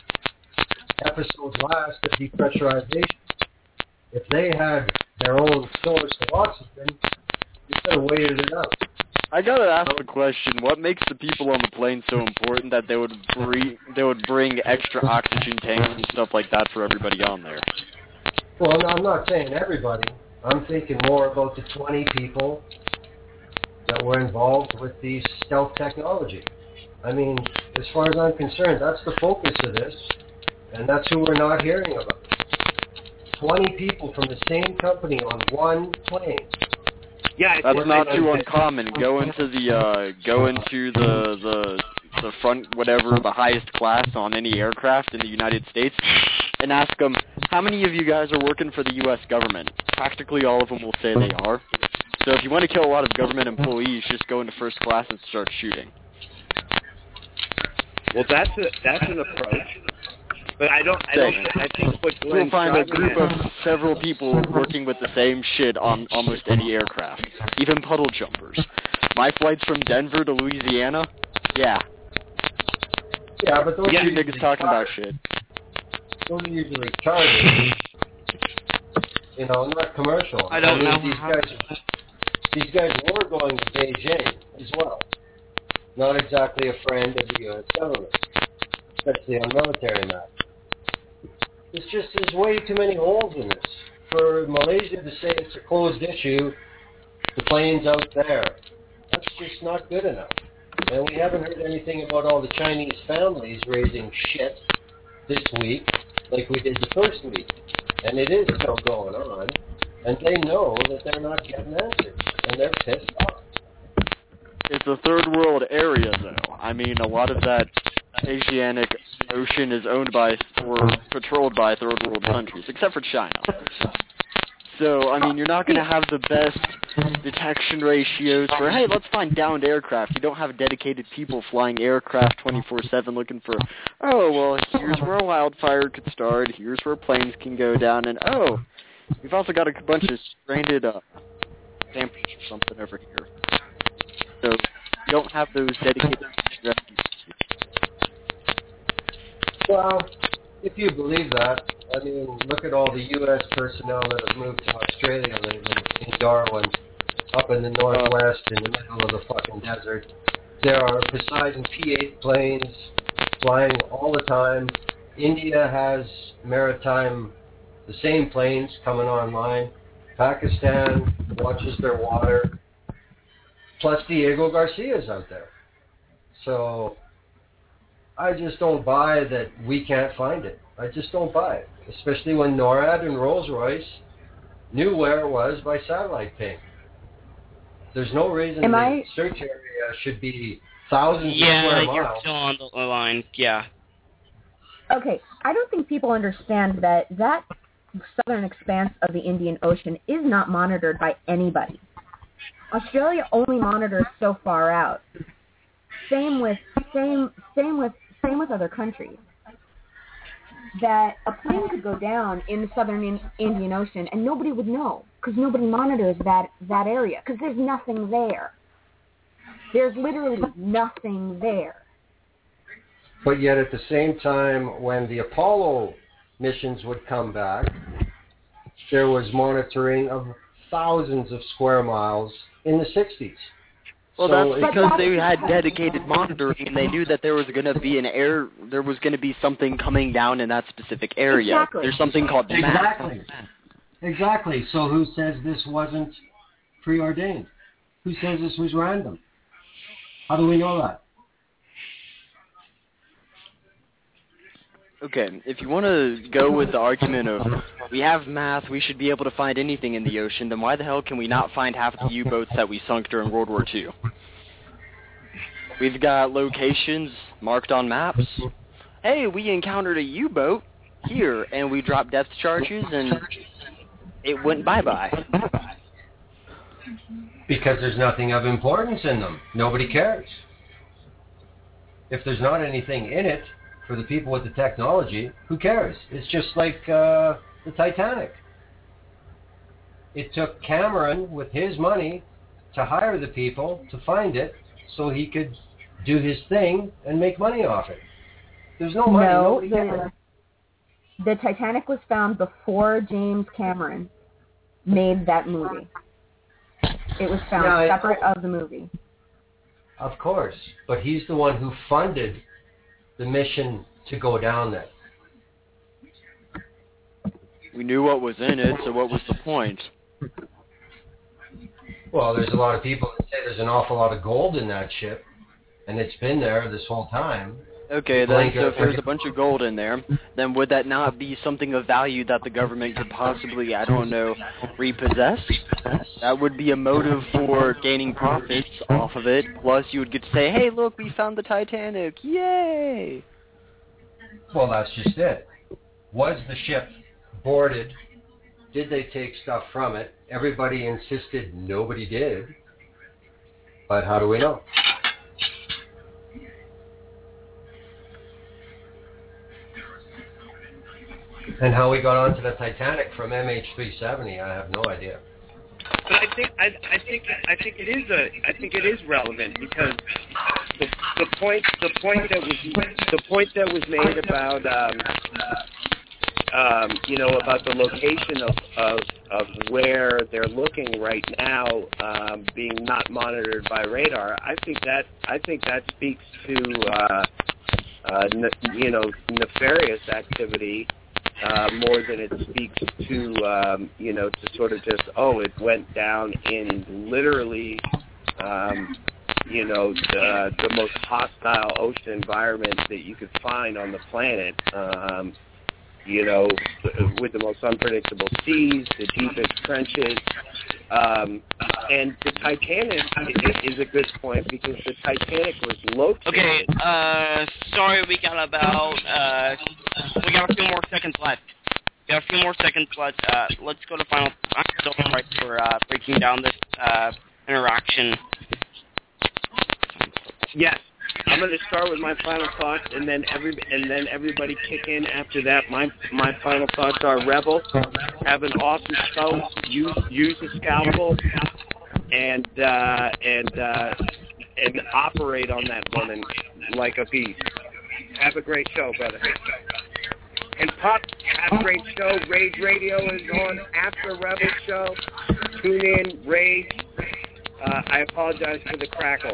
episode last of depressurization? If they had their own source of oxygen, they could have waited it out. I gotta ask the question: what makes the people on the plane so important that they would bring they would bring extra oxygen tanks and stuff like that for everybody on there? Well, no, I'm not saying everybody. I'm thinking more about the twenty people that were involved with the stealth technology. I mean, as far as I'm concerned, that's the focus of this, and that's who we're not hearing about. twenty people from the same company on one plane. Yeah, That's not too uncommon. Go into the uh, go into the the the front, whatever, the highest class on any aircraft in the United States, and ask them, how many of you guys are working for the U S government? Practically all of them will say they are. So if you want to kill a lot of government employees, just go into first class and start shooting. Well, that's a, that's an approach. But I don't. I don't. I think what Glenn's You'll find a driving group at- of several people working with the same shit on almost any aircraft, even puddle jumpers. My flights from Denver to Louisiana, yeah. Yeah, but those Yeah, are you usually niggas talking about charged. shit. Those are usually charged. You know, not commercial. I don't mean, know These how- guys, these guys were going to Beijing as well. Not exactly a friend of the U S government, especially on military matters. It's just, there's way too many holes in this. For Malaysia to say it's a closed issue, the plane's out there, that's just not good enough. And we haven't heard anything about all the Chinese families raising shit this week like we did the first week. And it is still going on. And they know that they're not getting answers. And they're pissed off. It's a third world area, though. I mean, a lot of that Asiatic Ocean is owned by or patrolled by third world countries, except for China. So, I mean, you're not going to have the best detection ratios for, hey, let's find downed aircraft. You don't have dedicated people flying aircraft twenty-four seven looking for, oh, well, here's where a wildfire could start, here's where planes can go down, and, oh, we've also got a bunch of stranded uh, campers or something over here. So, you don't have those dedicated rescues. Well, if you believe that, I mean, look at all the U S personnel that have moved to Australia lately, in Darwin, up in the northwest, in the middle of the fucking desert. There are Poseidon P eight planes flying all the time. India has maritime, the same planes coming online. Pakistan watches their water. plus Diego Garcia's out there. So I just don't buy that we can't find it. I just don't buy it, especially when NORAD and Rolls-Royce knew where it was by satellite ping. There's no reason Am the I... search area should be thousands yeah, of square miles. Yeah, you're still on the line. Yeah. Okay, I don't think people understand that that southern expanse of the Indian Ocean is not monitored by anybody. Australia only monitors so far out. Same with same same with same with other countries. That a plane could go down in the southern in, Indian Ocean and nobody would know because nobody monitors that that area because there's nothing there. There's literally nothing there. But yet at the same time, when the Apollo missions would come back, there was monitoring of thousands of square miles in the sixties. Well, so that's because they had dedicated monitoring, and they knew that there was going to be an air, there was going to be something coming down in that specific area. Exactly. There's something called the map. Exactly. Exactly. So who says this wasn't preordained? Who says this was random? How do we know that? Okay, if you want to go with the argument of we have math, we should be able to find anything in the ocean, then why the hell can we not find half of the U-boats that we sunk during World War Two? We've got locations marked on maps. Hey, we encountered a U-boat here, and we dropped depth charges, and it went bye-bye. Because there's nothing of importance in them. Nobody cares. If there's not anything in it, for the people with the technology, who cares? It's just like uh, the Titanic. It took Cameron, with his money, to hire the people to find it so he could do his thing and make money off it. There's no money. No, the, the Titanic was found before James Cameron made that movie. It was found yeah, separate I, of the movie. Of course, but he's the one who funded the mission to go down there. We knew what was in it, so what was the point? Well, there's a lot of people that say there's an awful lot of gold in that ship, and it's been there this whole time. Okay, then, so if there's a bunch of gold in there, then would that not be something of value that the government could possibly, I don't know, repossess? That would be a motive for gaining profits off of it, plus you would get to say, hey, look, we found the Titanic, yay! Well, that's just it. Was the ship boarded? Did they take stuff from it? Everybody insisted nobody did. But how do we know? And how we got onto the Titanic from M H three seventy, I have no idea. But I think I, I think I think it is a I think it is relevant because the, the point the point that was the point that was made about um, um, you know about the location of, of of where they're looking right now um, being not monitored by radar. I think that I think that speaks to uh, uh, ne- you know nefarious activity. Uh, more than it speaks to, um, you know, to sort of just, oh, it went down in literally, um, you know, the, the most hostile ocean environment that you could find on the planet, um, you know, with the most unpredictable seas, the deepest trenches. Um, and the Titanic is a good point because the Titanic was located. Okay, uh, sorry, we got about, uh, we got a few more seconds left. We got a few more seconds left. Uh, let's go to final. I'm so sorry for uh, breaking down this uh, interaction. Yes, I'm going to start with my final thoughts, and then every and then everybody kick in after that. My my final thoughts are: Rebel, have an awesome show. Use use a scalpel, and uh, and uh, and operate on that woman like a beast. Have a great show, brother. And Puck, have a great show. Rage Radio is on after Rebel show. Tune in, Rage. Uh, I apologize for the crackle.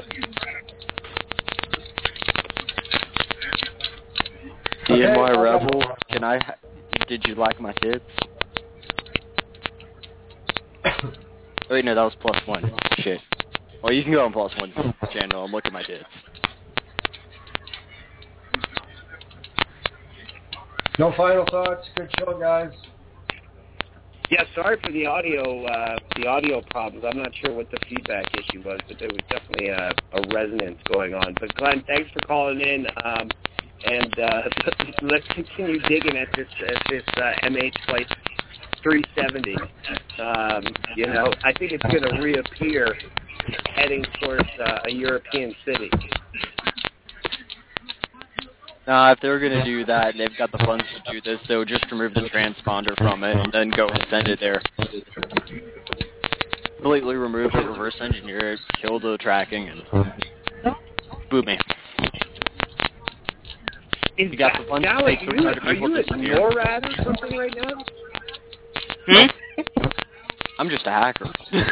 D N Y Rebel, can I, ha- did you like my tips? Oh, wait, no, that was plus one. Shit. Well, you can go on Plus One channel and look at my tits. No final thoughts. Good show, guys. Yeah, sorry for the audio uh, the audio problems. I'm not sure what the feedback issue was, but there was definitely a, a resonance going on. But Glenn, thanks for calling in, um, and uh, let's continue digging at this at this uh, M H Flight three seventy. Um, you know, I think it's going to reappear heading towards uh, a European city. Nah, if they're going to do that and they've got the funds to do this, they'll just remove the transponder from it and then go and send it there. Completely remove it, reverse engineer it, kill the tracking, and boom, man. Is you got that, the funds now, to like, take you, three hundred are people you at disappear. NORAD or something right now? Hmm? I'm just a hacker.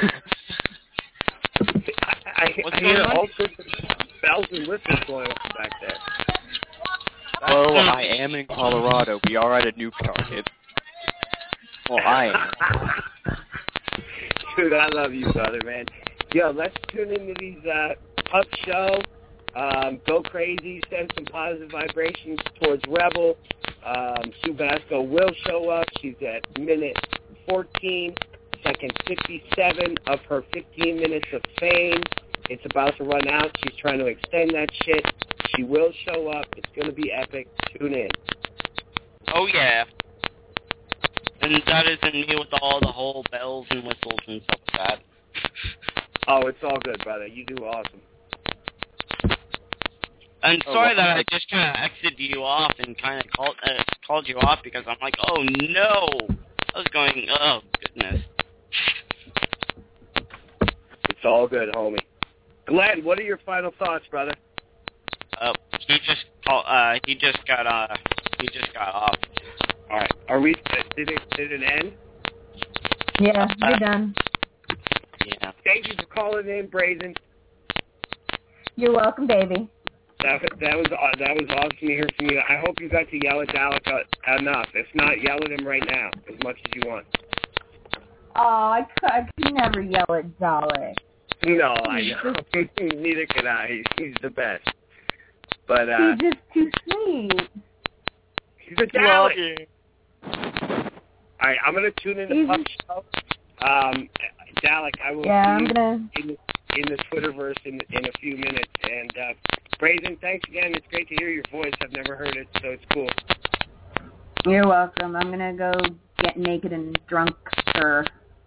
I, I, I hear all sorts of bells and whistles going on back there. Well, I am in Colorado. We are at a nuke target. Well, I am. Dude, I love you, brother, man. Yo, let's tune into these uh, Pup Show. Um, go crazy. Send some positive vibrations towards Rebel. Um, Sue Basco will show up. She's at minute fourteen, second fifty-seven of her fifteen minutes of fame. It's about to run out. She's trying to extend that shit. She will show up. It's going to be epic. Tune in. Oh, yeah. And that isn't me with all the whole bells and whistles and stuff like that. Oh, it's all good, brother. You do awesome. I'm Oh, sorry well, that I like- just kind of exited you off and kind of called uh, called you off because I'm like, oh, no. I was going, oh, goodness. It's all good, homie. Glenn, what are your final thoughts, brother? Uh, he just call, uh, he just got uh, he just got off. All right. Are we? Did it? Did it end? Yeah, you're Uh, done. Yeah. Thank you for calling in, Brazen. You're welcome, baby. That that was uh, that was awesome to hear from you. I hope you got to yell at Dalek uh, enough. If not, yell at him right now as much as you want. Oh, I could, I could never yell at Dalek. No, I know. Neither can I. He's, he's the best. But uh, He's just too sweet. he's a Dalek. All right, I'm gonna tune in the He's- Pup Show. Um, Dalek, I will Yeah, see I'm you gonna. in the, in the Twitterverse in in a few minutes. And uh, Brazen, thanks again. It's great to hear your voice. I've never heard it, so it's cool. You're welcome. I'm gonna go get naked and drunk, sir.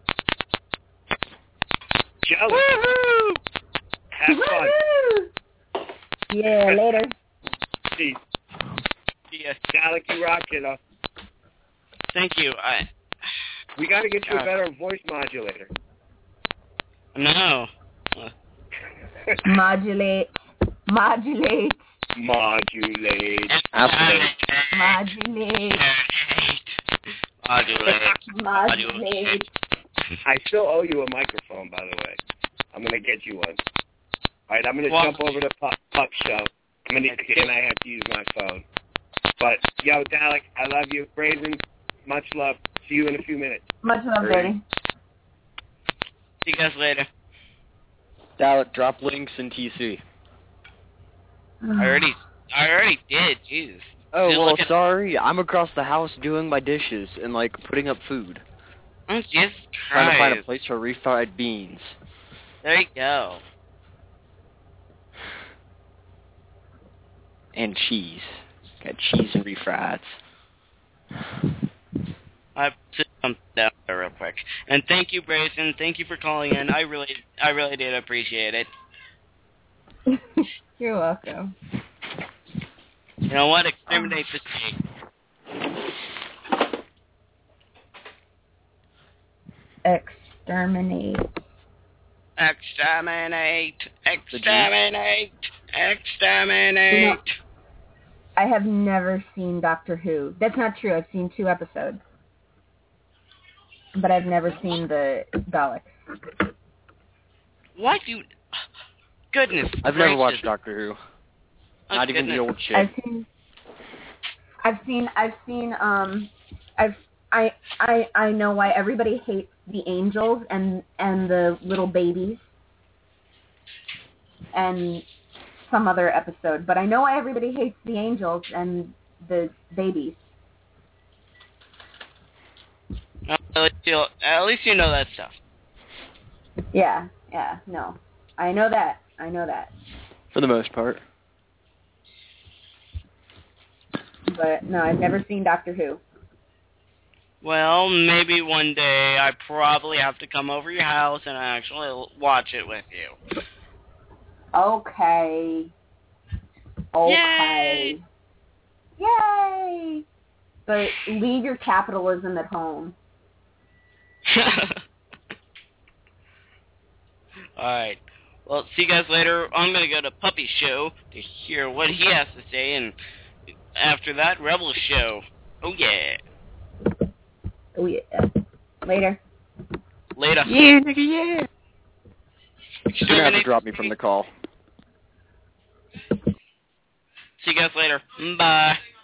Jealous. Woohoo! Have fun. Woohoo! Yeah, later. Peace. Yeah. Dalek, you rock, kiddo. Thank you. I We got to get you a Uh, better voice modulator. no. Modulate. Modulate. Modulate. Absolutely. Modulate. Modulate. Modulate. I still owe you a microphone, by the way. I'm going to get you one. All right, I'm going to Well- jump over to Pup, Pup Show. I'm going to, and I have to use my phone. But, yo, Dalek, I love you. Brazen, much love. See you in a few minutes. Much love, baby. See you guys later. Dalek, drop links in T C. I already, I already did. Jeez. Oh, Just well, look at- sorry. I'm across the house doing my dishes and, like, putting up food. Oh, Jesus Trying to find a Christ. place for refried beans. There you go. And cheese. Got cheese and refrieds. I put something down there real quick. And thank you, Brazen. Thank you for calling in. I really, I really did appreciate it. You're welcome. You know what? Exterminate the snake. Exterminate. Exterminate. Exterminate. Exterminate. You know, I have never seen Doctor Who. That's not true. I've seen two episodes. But I've never seen the Daleks. What do you... Goodness I've never gracious. watched Doctor Who. Oh, Not even goodness. the old shit. I've seen I've seen I've seen um I've I I I know why everybody hates the angels and and the little babies. and some other episode. But I know why everybody hates the angels and the babies. At least you, at least you know that stuff. Yeah, yeah, no. I know that. I know that. For the most part. But, no, I've never seen Doctor Who. Well, maybe one day I probably have to come over your house and actually watch it with you. Okay. Okay. Yay! Yay! But leave your capitalism at home. Alright. Well, see you guys later. I'm going to go to Puppy's show to hear what he has to say, and after that, Rebel's show. Oh, yeah. Oh, yeah. Later. Later. Yeah, nigga, yeah. You're going to have to drop me from the call. See you guys later. Bye.